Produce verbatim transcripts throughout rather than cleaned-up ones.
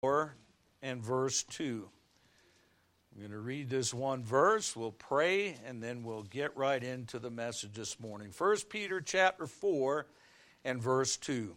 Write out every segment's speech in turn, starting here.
four and verse two. I'm going to read this one verse, we'll pray, and then we'll get right into the message this morning. First Peter chapter four and verse two.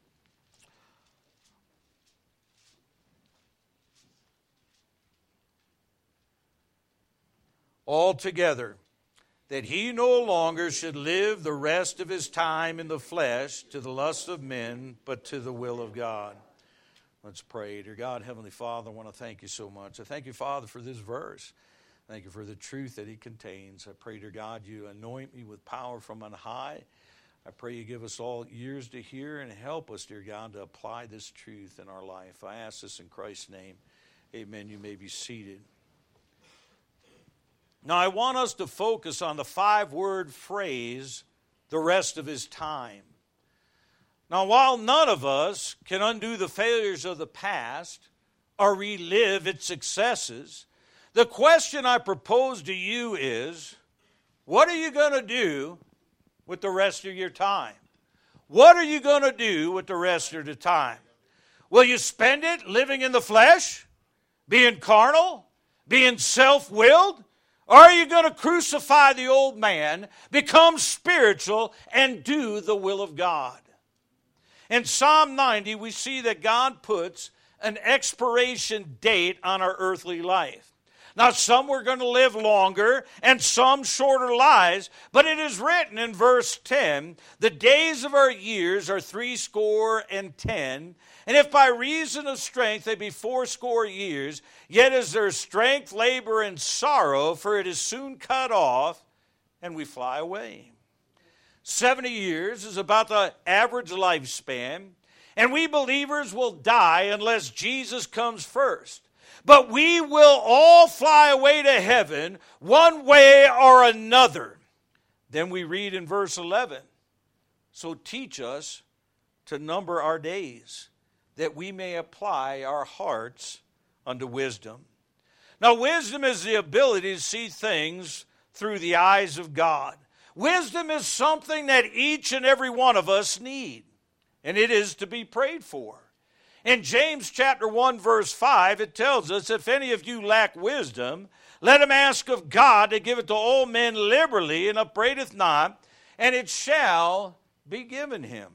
Altogether, that he no longer should live the rest of his time in the flesh to the lust of men, but to the will of God. Let's pray. Dear God, Heavenly Father, I want to thank you so much. I thank you, Father, for this verse. Thank you for the truth that it contains. I pray, dear God, you anoint me with power from on high. I pray you give us all ears to hear and help us, dear God, to apply this truth in our life. I ask this in Christ's name. Amen. You may be seated. Now, I want us to focus on the five-word phrase, the rest of his time. Now, while none of us can undo the failures of the past or relive its successes, the question I propose to you is, what are you going to do with the rest of your time? What are you going to do with the rest of the time? Will you spend it living in the flesh, being carnal, being self-willed? Or are you going to crucify the old man, become spiritual, and do the will of God? In Psalm ninety, we see that God puts an expiration date on our earthly life. Now, some we're going to live longer and some shorter lives, but it is written in verse ten, the days of our years are threescore and ten, and if by reason of strength they be fourscore years, yet is their strength, labor, and sorrow, for it is soon cut off, and we fly away. Seventy years is about the average lifespan, and we believers will die unless Jesus comes first. But we will all fly away to heaven one way or another. Then we read in verse eleven, so teach us to number our days, that we may apply our hearts unto wisdom. Now, wisdom is the ability to see things through the eyes of God. Wisdom is something that each and every one of us need, and it is to be prayed for. In James chapter one, verse five, it tells us, if any of you lack wisdom, let him ask of God to give it to all men liberally and upbraideth not, and it shall be given him.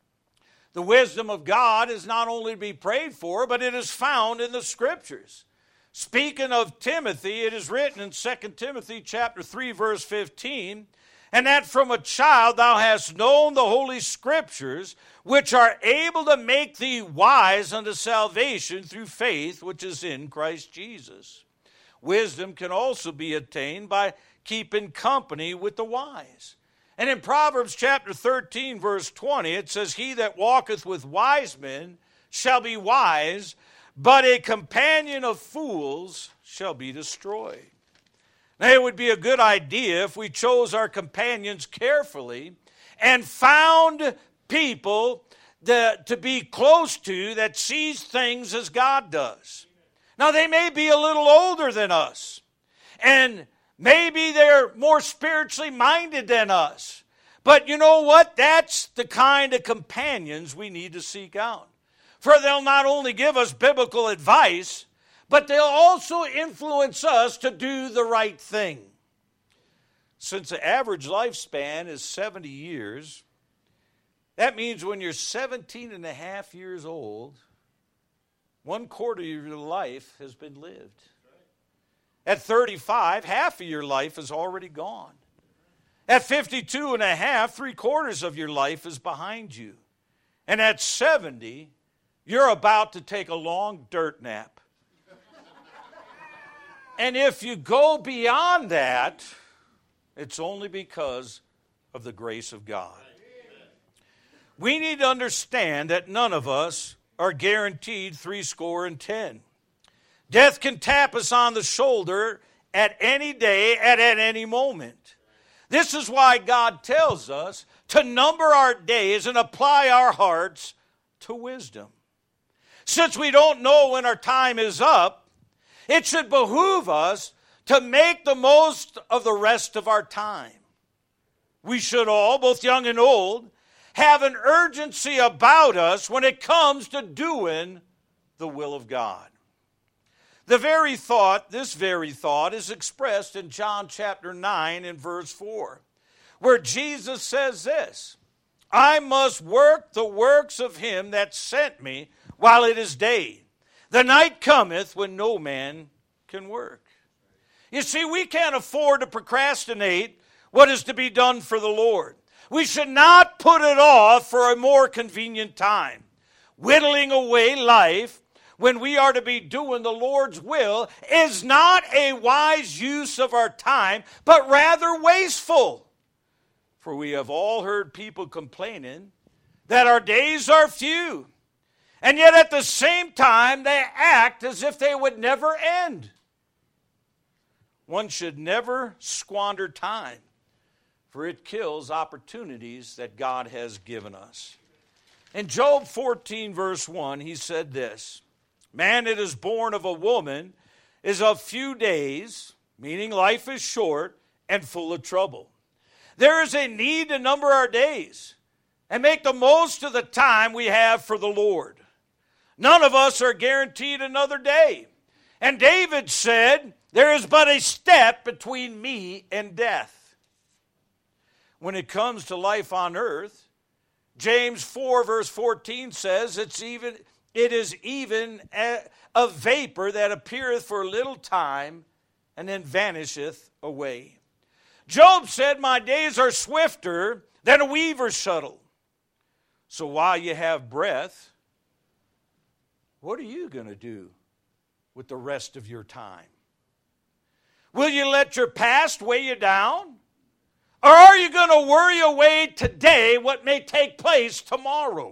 The wisdom of God is not only to be prayed for, but it is found in the Scriptures. Speaking of Timothy, it is written in Second Timothy chapter three, verse fifteen, and that from a child thou hast known the Holy Scriptures, which are able to make thee wise unto salvation through faith which is in Christ Jesus. Wisdom can also be attained by keeping company with the wise. And in Proverbs chapter thirteen, verse twenty, it says, he that walketh with wise men shall be wise, but a companion of fools shall be destroyed. Now, it would be a good idea if we chose our companions carefully and found people that, to be close to that sees things as God does. Now, they may be a little older than us, and maybe they're more spiritually minded than us. But you know what? That's the kind of companions we need to seek out. For they'll not only give us biblical advice, but they'll also influence us to do the right thing. Since the average lifespan is seventy years, that means when you're seventeen and a half years old, one quarter of your life has been lived. At thirty-five, half of your life is already gone. At fifty-two and a half, three quarters of your life is behind you. And at seventy, you're about to take a long dirt nap. And if you go beyond that, it's only because of the grace of God. We need to understand that none of us are guaranteed threescore and ten. Death can tap us on the shoulder at any day, at, at any moment. This is why God tells us to number our days and apply our hearts to wisdom. Since we don't know when our time is up, it should behoove us to make the most of the rest of our time. We should all, both young and old, have an urgency about us when it comes to doing the will of God. The very thought, this very thought, is expressed in John chapter nine and verse four, where Jesus says this, I must work the works of him that sent me while it is day. The night cometh when no man can work. You see, we can't afford to procrastinate what is to be done for the Lord. We should not put it off for a more convenient time. Whittling away life when we are to be doing the Lord's will is not a wise use of our time, but rather wasteful. For we have all heard people complaining that our days are few, and yet at the same time they act as if they would never end. One should never squander time, for it kills opportunities that God has given us. In Job fourteen, verse one, he said this, Man that is born of a woman is of few days, meaning life is short and full of trouble. There is a need to number our days and make the most of the time we have for the Lord. None of us are guaranteed another day. And David said, there is but a step between me and death. When it comes to life on earth, James four verse fourteen says, it's even, it is even a, a vapor that appeareth for a little time and then vanisheth away. Job said, my days are swifter than a weaver's shuttle. So while you have breath, what are you going to do with the rest of your time? Will you let your past weigh you down? Or are you going to worry away today what may take place tomorrow?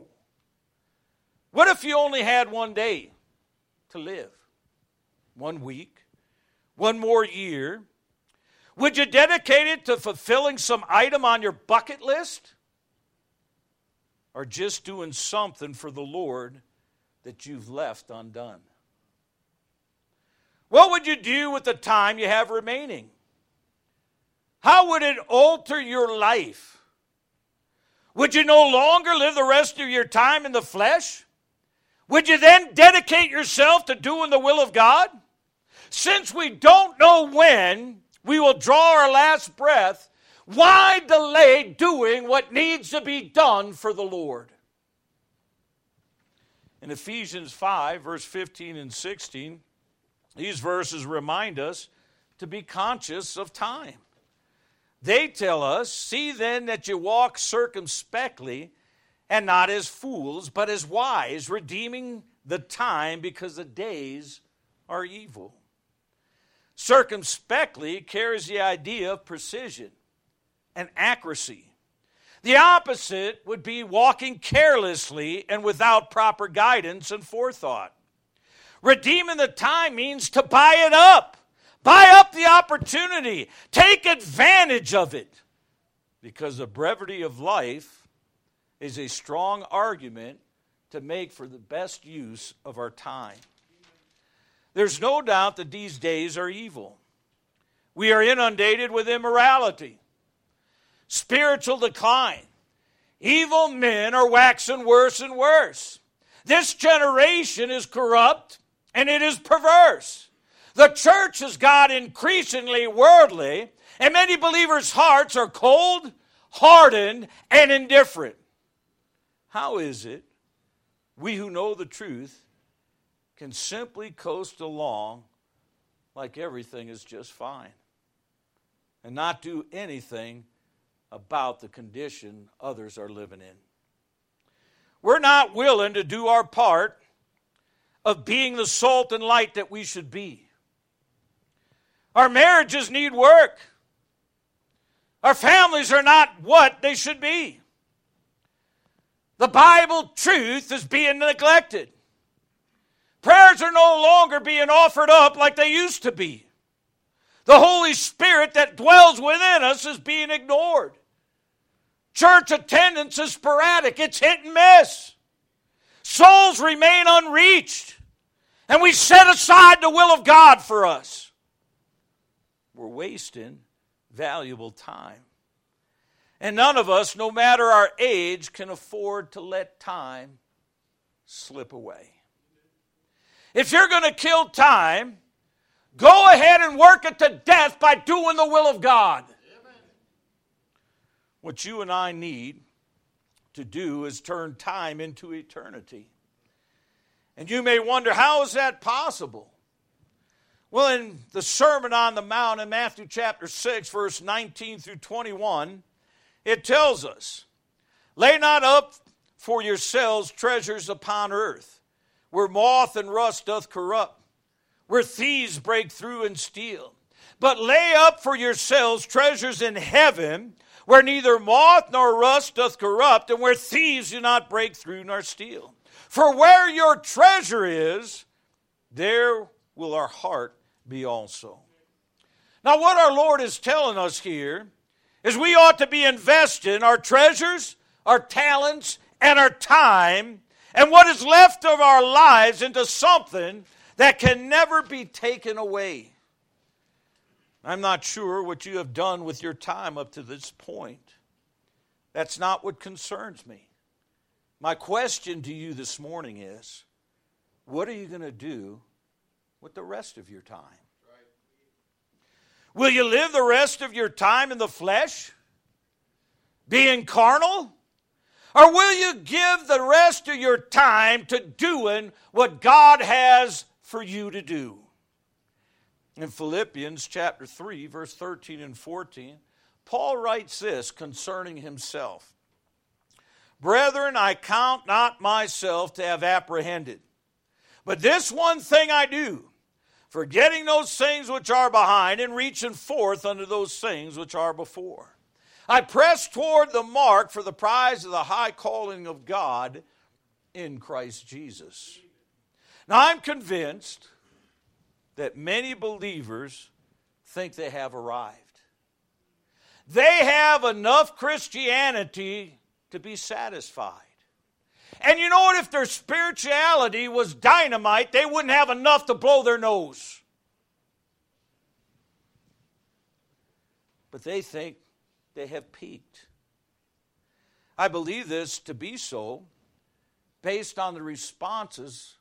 What if you only had one day to live? One week? One more year? Would you dedicate it to fulfilling some item on your bucket list? Or just doing something for the Lord that you've left undone? What would you do with the time you have remaining? How would it alter your life? Would you no longer live the rest of your time in the flesh? Would you then dedicate yourself to doing the will of God? Since we don't know when we will draw our last breath, why delay doing what needs to be done for the Lord? In Ephesians five, verse fifteen and sixteen, these verses remind us to be conscious of time. They tell us, see then that you walk circumspectly and not as fools, but as wise, redeeming the time because the days are evil. Circumspectly carries the idea of precision and accuracy. The opposite would be walking carelessly and without proper guidance and forethought. Redeeming the time means to buy it up. Buy up the opportunity. Take advantage of it. Because the brevity of life is a strong argument to make for the best use of our time. There's no doubt that these days are evil. We are inundated with immorality, spiritual decline. Evil men are waxing worse and worse. This generation is corrupt and it is perverse. The church has got increasingly worldly, and many believers' hearts are cold, hardened, and indifferent. How is it we who know the truth can simply coast along like everything is just fine and not do anything about the condition others are living in? We're not willing to do our part of being the salt and light that we should be. Our marriages need work. Our families are not what they should be. The Bible truth is being neglected. Prayers are no longer being offered up like they used to be. The Holy Spirit that dwells within us is being ignored. Church attendance is sporadic. It's hit and miss. Souls remain unreached. And we set aside the will of God for us. We're wasting valuable time. And none of us, no matter our age, can afford to let time slip away. If you're going to kill time, go ahead and work it to death by doing the will of God. Amen. What you and I need to do is turn time into eternity. And you may wonder, how is that possible? Well, in the Sermon on the Mount in Matthew chapter six, verse nineteen through twenty-one, it tells us, lay not up for yourselves treasures upon earth, where moth and rust doth corrupt, where thieves break through and steal. But lay up for yourselves treasures in heaven, where neither moth nor rust doth corrupt, and where thieves do not break through nor steal. For where your treasure is, there will our heart be also. Now, what our Lord is telling us here is we ought to be investing our treasures, our talents, and our time, and what is left of our lives into something that can never be taken away. I'm not sure what you have done with your time up to this point. That's not what concerns me. My question to you this morning is, what are you going to do with the rest of your time? Will you live the rest of your time in the flesh, being carnal? Or will you give the rest of your time to doing what God has for you to do? In Philippians chapter three, verse thirteen and fourteen, Paul writes this concerning himself. Brethren, I count not myself to have apprehended, but this one thing I do, forgetting those things which are behind and reaching forth unto those things which are before. I press toward the mark for the prize of the high calling of God in Christ Jesus. Now, I'm convinced that many believers think they have arrived. They have enough Christianity to be satisfied. And you know what? If their spirituality was dynamite, they wouldn't have enough to blow their nose. But they think they have peaked. I believe this to be so based on the responses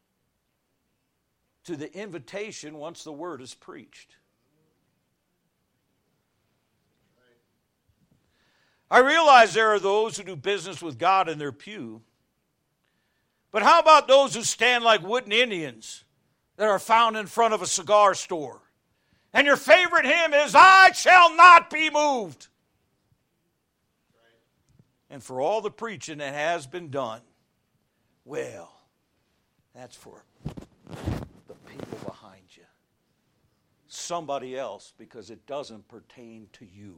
to the invitation once the word is preached. I realize there are those who do business with God in their pew. But how about those who stand like wooden Indians that are found in front of a cigar store? And your favorite hymn is, I shall not be moved. And for all the preaching that has been done, well, that's for the people behind you. Somebody else, because it doesn't pertain to you.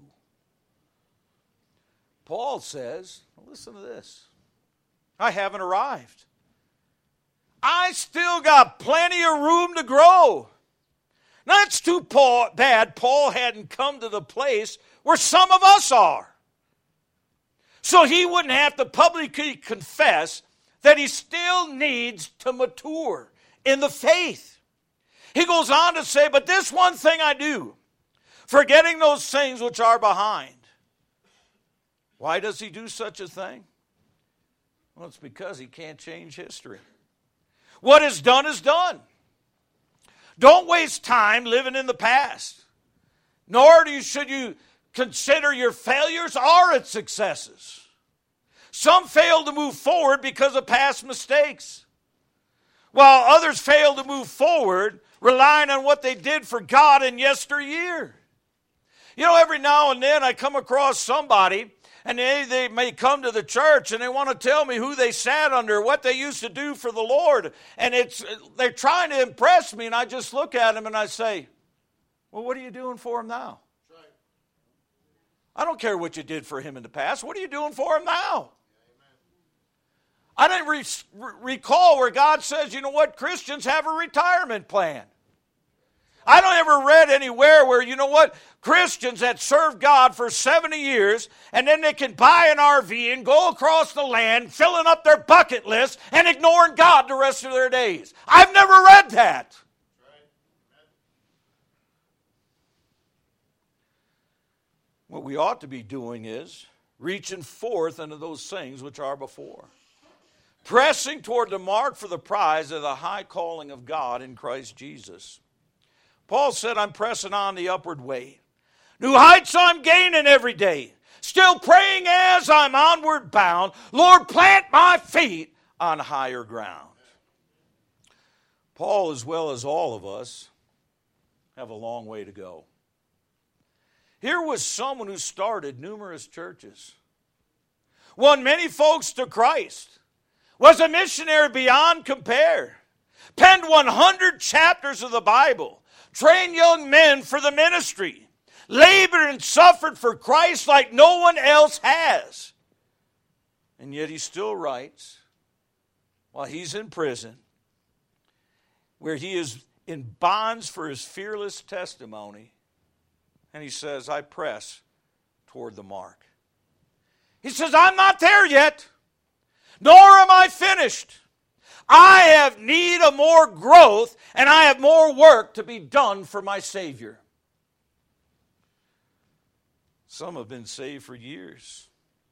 Paul says, listen to this, I haven't arrived. I still got plenty of room to grow. Now, it's too Paul, bad Paul hadn't come to the place where some of us are. So he wouldn't have to publicly confess that he still needs to mature in the faith. He goes on to say, but this one thing I do, forgetting those things which are behind. Why does he do such a thing? Well, it's because he can't change history. What is done is done. Don't waste time living in the past. Nor do you, should you consider your failures or its successes. Some fail to move forward because of past mistakes, while others fail to move forward relying on what they did for God in yesteryear. You know, every now and then I come across somebody, and they, they may come to the church and they want to tell me who they sat under, what they used to do for the Lord. And it's they're trying to impress me, and I just look at them and I say, well, what are you doing for him now? Right. I don't care what you did for him in the past. What are you doing for him now? Yeah, I didn't re- recall where God says, you know what, Christians have a retirement plan. I don't ever read anywhere where, you know what, Christians that serve God for seventy years, and then they can buy an R V and go across the land, filling up their bucket list and ignoring God the rest of their days. I've never read that. What we ought to be doing is reaching forth into those things which are before. pressing toward the mark for the prize of the high calling of God in Christ Jesus. Paul said, I'm pressing on the upward way. New heights I'm gaining every day. Still praying as I'm onward bound. Lord, plant my feet on higher ground. Paul, as well as all of us, have a long way to go. Here was someone who started numerous churches, won many folks to Christ, was a missionary beyond compare, penned one hundred chapters of the Bible, trained young men for the ministry, labored and suffered for Christ like no one else has. And yet he still writes, while he's in prison, where he is in bonds for his fearless testimony, and he says, I press toward the mark. He says, I'm not there yet, nor am I finished. I have need of more growth, and I have more work to be done for my Savior. Some have been saved for years.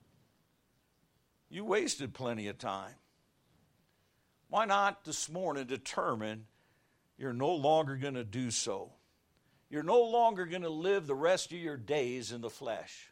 You wasted plenty of time. Why not this morning determine you're no longer going to do so? You're no longer going to live the rest of your days in the flesh.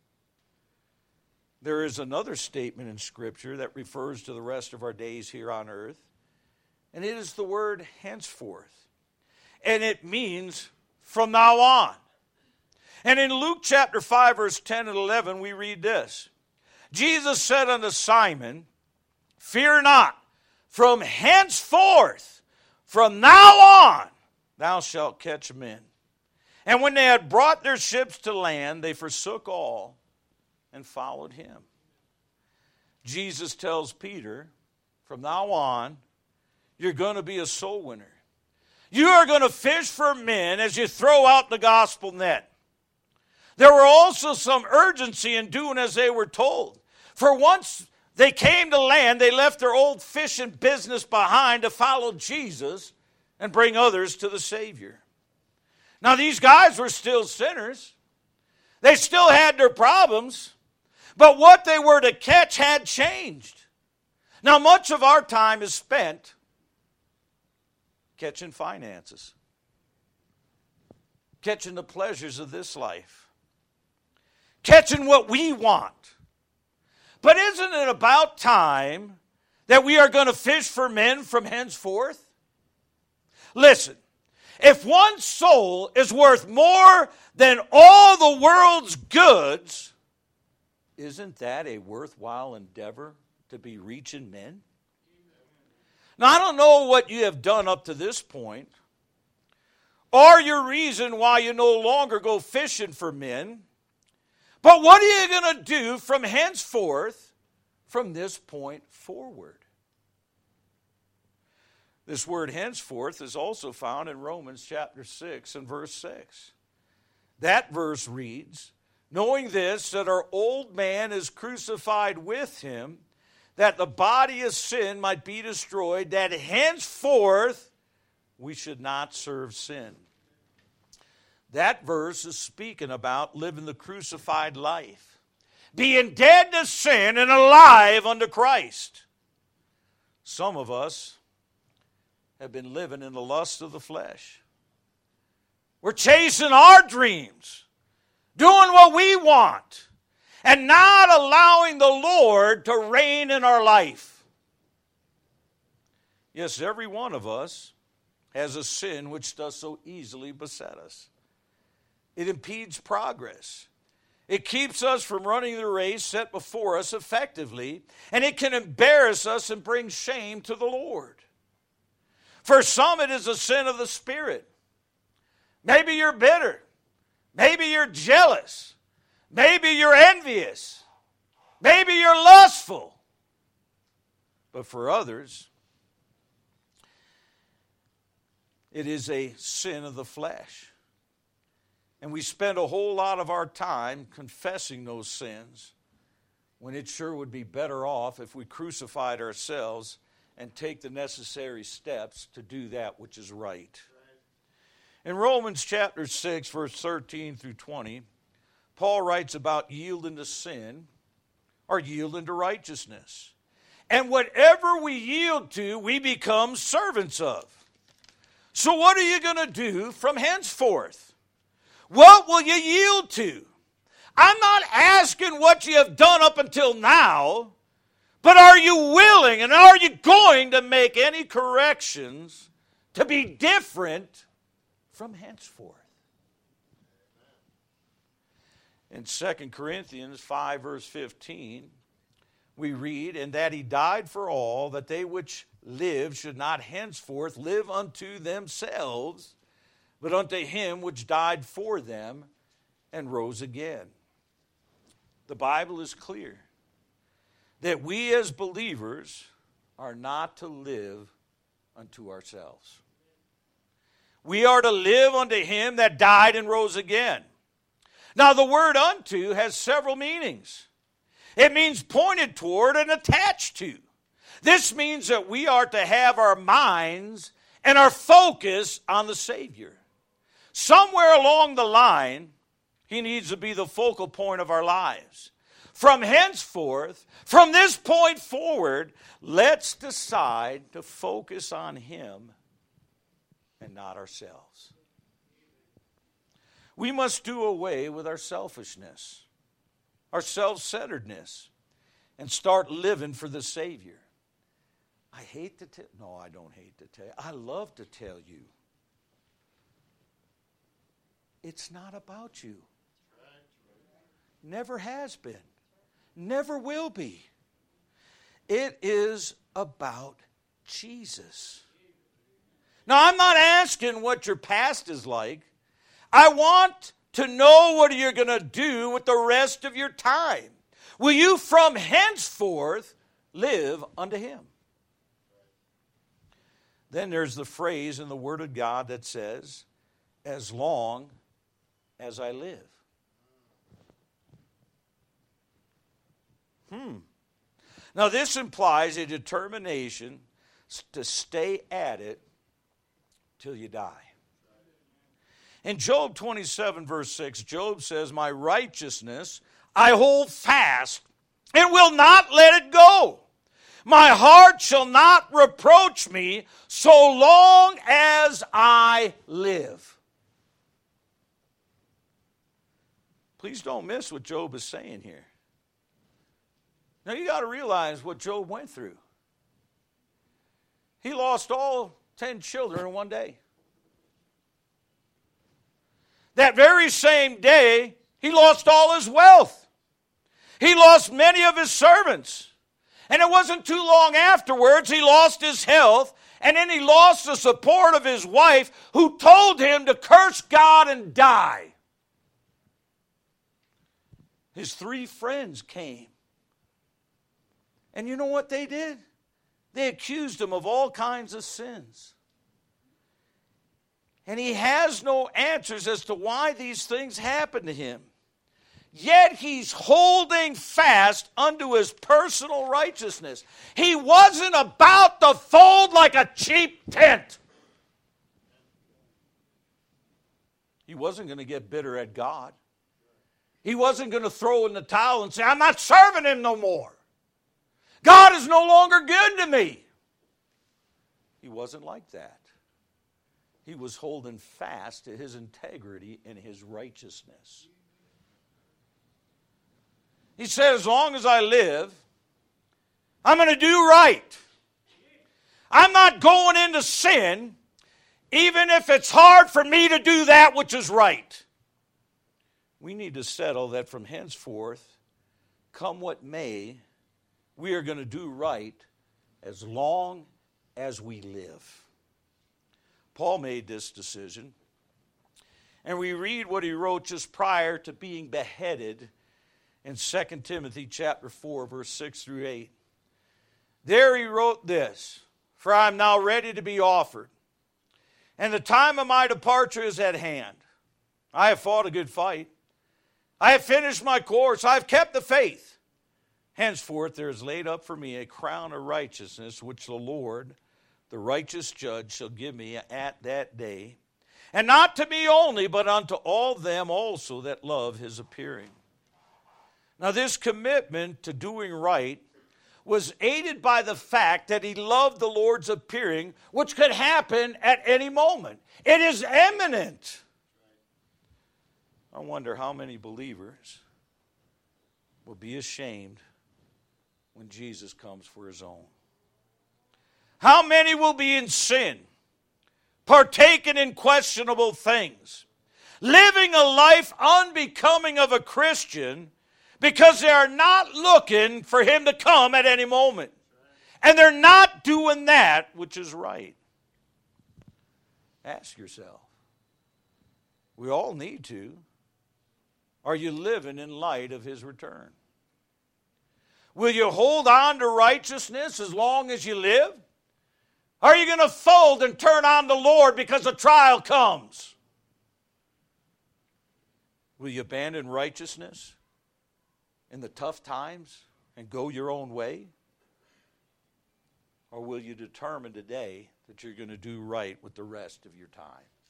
There is another statement in Scripture that refers to the rest of our days here on earth, and it is the word henceforth. And it means from now on. And in Luke chapter five, verse ten and eleven, we read this. Jesus said unto Simon, fear not, from henceforth, from now on, thou shalt catch men. And when they had brought their ships to land, they forsook all and followed him. Jesus tells Peter, from now on, you're going to be a soul winner. You are going to fish for men as you throw out the gospel net. There were also some urgency in doing as they were told. For once they came to land, they left their old fishing business behind to follow Jesus and bring others to the Savior. Now, these guys were still sinners. They still had their problems. But what they were to catch had changed. Now, much of our time is spent catching finances, catching the pleasures of this life, catching what we want. But isn't it about time that we are going to fish for men from henceforth? Listen, if one soul is worth more than all the world's goods, isn't that a worthwhile endeavor to be reaching men? Now, I don't know what you have done up to this point, or your reason why you no longer go fishing for men, but what are you going to do from henceforth, from this point forward? This word henceforth is also found in Romans chapter six and verse six. That verse reads, knowing this, that our old man is crucified with him, that the body of sin might be destroyed, that henceforth we should not serve sin. That verse is speaking about living the crucified life, being dead to sin and alive unto Christ. Some of us have been living in the lust of the flesh. We're chasing our dreams, doing what we want, and not allowing the Lord to reign in our life. Yes, every one of us has a sin which does so easily beset us. It impedes progress. It keeps us from running the race set before us effectively, and it can embarrass us and bring shame to the Lord. For some, it is a sin of the Spirit. Maybe you're bitter. Maybe you're jealous. Maybe you're envious. Maybe you're lustful. But for others, it is a sin of the flesh. And we spend a whole lot of our time confessing those sins when it sure would be better off if we crucified ourselves and take the necessary steps to do that which is right. In Romans chapter six, verse thirteen through twenty, Paul writes about yielding to sin or yielding to righteousness. And whatever we yield to, we become servants of. So what are you going to do from henceforth? What will you yield to? I'm not asking what you have done up until now, but are you willing and are you going to make any corrections to be different from henceforth? In Second Corinthians five, verse fifteen, we read, "And that he died for all, that they which live should not henceforth live unto themselves, but unto him which died for them and rose again." The Bible is clear that we as believers are not to live unto ourselves. We are to live unto him that died and rose again. Now, the word unto has several meanings. It means pointed toward and attached to. This means that we are to have our minds and our focus on the Savior. Somewhere along the line, he needs to be the focal point of our lives. From henceforth, from this point forward, let's decide to focus on him and not ourselves. We must do away with our selfishness, our self-centeredness, and start living for the Savior. I hate to tell, no, I don't hate to tell you. I love to tell you. It's not about you. Never has been. Never will be. It is about Jesus. Now, I'm not asking what your past is like. I want to know what you're going to do with the rest of your time. Will you from henceforth live unto him? Then there's the phrase in the Word of God that says, as long as I live. Hmm. Now this implies a determination to stay at it till you die. In Job twenty-seven, verse six, Job says, my righteousness I hold fast and will not let it go. My heart shall not reproach me so long as I live. Please don't miss what Job is saying here. Now you got to realize what Job went through. He lost all ten children in one day. That very same day, he lost all his wealth. He lost many of his servants. And it wasn't too long afterwards he lost his health, and then he lost the support of his wife, who told him to curse God and die. His three friends came. And you know what they did? They accused him of all kinds of sins. And he has no answers as to why these things happened to him. Yet he's holding fast unto his personal righteousness. He wasn't about to fold like a cheap tent. He wasn't going to get bitter at God. He wasn't going to throw in the towel and say, I'm not serving him no more. God is no longer good to me. He wasn't like that. He was holding fast to his integrity and his righteousness. He said, as long as I live, I'm going to do right. I'm not going into sin, even if it's hard for me to do that which is right. We need to settle that from henceforth, come what may, we are going to do right as long as we live. Paul made this decision. And we read what he wrote just prior to being beheaded in Second Timothy chapter four, verse six through eight. There he wrote this, for I am now ready to be offered, and the time of my departure is at hand. I have fought a good fight. I have finished my course. I have kept the faith. Henceforth there is laid up for me a crown of righteousness, which the Lord, the righteous judge, shall give me at that day, and not to me only, but unto all them also that love his appearing. Now this commitment to doing right was aided by the fact that he loved the Lord's appearing, which could happen at any moment. It is imminent. I wonder how many believers will be ashamed when Jesus comes for his own. How many will be in sin, partaking in questionable things, living a life unbecoming of a Christian because they are not looking for him to come at any moment. And they're not doing that which is right. Ask yourself. We all need to. Are you living in light of his return? Will you hold on to righteousness as long as you live? Are you going to fold and turn on the Lord because a trial comes? Will you abandon righteousness in the tough times and go your own way? Or will you determine today that you're going to do right with the rest of your time?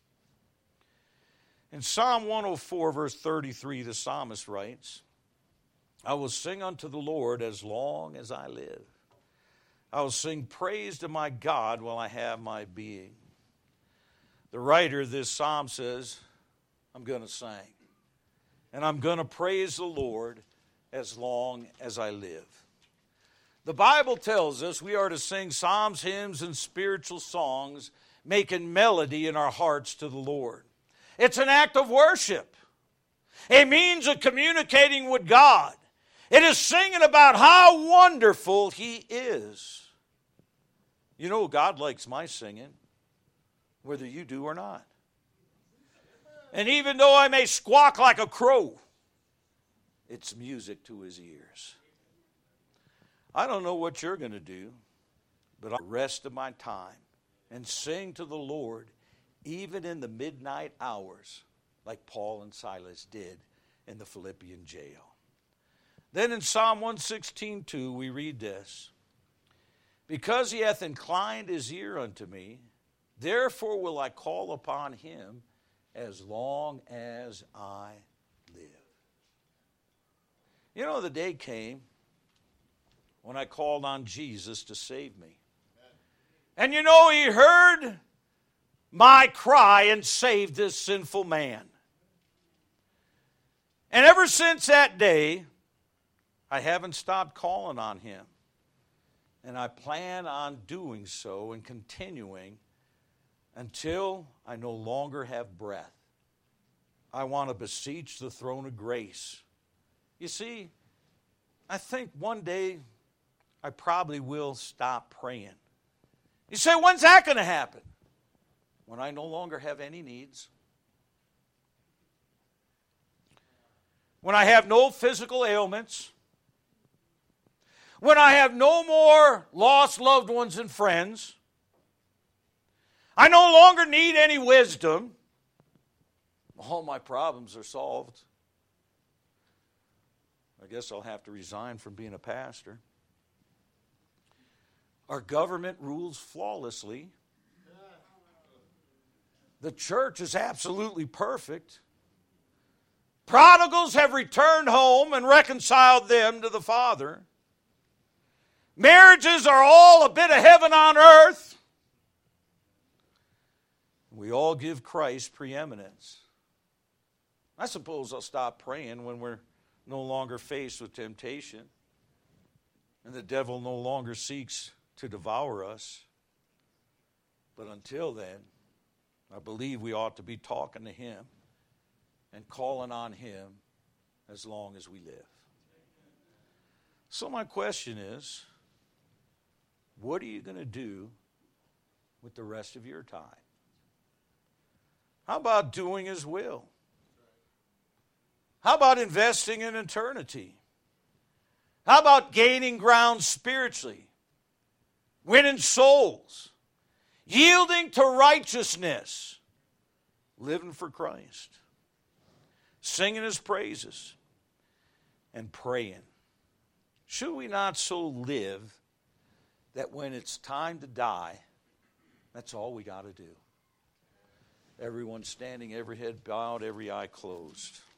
In Psalm one oh four, verse thirty-three, the psalmist writes, I will sing unto the Lord as long as I live. I will sing praise to my God while I have my being. The writer of this psalm says, I'm going to sing. And I'm going to praise the Lord as long as I live. The Bible tells us we are to sing psalms, hymns, and spiritual songs, making melody in our hearts to the Lord. It's an act of worship, a means of communicating with God. It is singing about how wonderful he is. You know, God likes my singing, whether you do or not. And even though I may squawk like a crow, it's music to his ears. I don't know what you're going to do, but I'll rest of my time and sing to the Lord even in the midnight hours, like Paul and Silas did in the Philippian jail. Then in Psalm one sixteen two, we read this, because he hath inclined his ear unto me, therefore will I call upon him as long as I live. You know, the day came when I called on Jesus to save me. And you know, he heard my cry and saved this sinful man. And ever since that day, I haven't stopped calling on him. And I plan on doing so and continuing until I no longer have breath. I want to beseech the throne of grace. You see, I think one day I probably will stop praying. You say, when's that going to happen? When I no longer have any needs. When I have no physical ailments. When I have no more lost loved ones and friends. I no longer need any wisdom. All my problems are solved. I guess I'll have to resign from being a pastor. Our government rules flawlessly. The church is absolutely perfect. Prodigals have returned home and reconciled them to the Father. Marriages are all a bit of heaven on earth. We all give Christ preeminence. I suppose I'll stop praying when we're no longer faced with temptation and the devil no longer seeks to devour us. But until then, I believe we ought to be talking to him and calling on him as long as we live. So my question is, what are you going to do with the rest of your time? How about doing his will? How about investing in eternity? How about gaining ground spiritually? Winning souls? Yielding to righteousness? Living for Christ? Singing his praises? And praying? Should we not so live that when it's time to die, that's all we got to do? Everyone standing, every head bowed, every eye closed.